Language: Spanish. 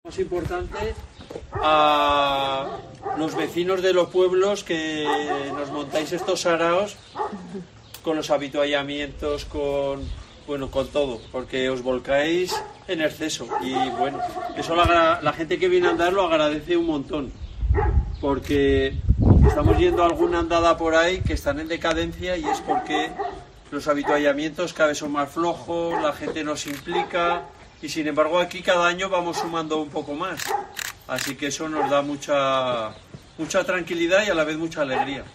Más importante a los vecinos de los pueblos que nos montáis estos saraos con los habituallamientos, con todo, porque os volcáis en exceso y bueno, eso la gente que viene a andar lo agradece un montón, porque estamos yendo a alguna andada por ahí que están en decadencia y es porque los habituallamientos cada vez son más flojos, la gente no se implica y sin embargo aquí cada año vamos sumando un poco más, así que eso nos da mucha tranquilidad y a la vez mucha alegría.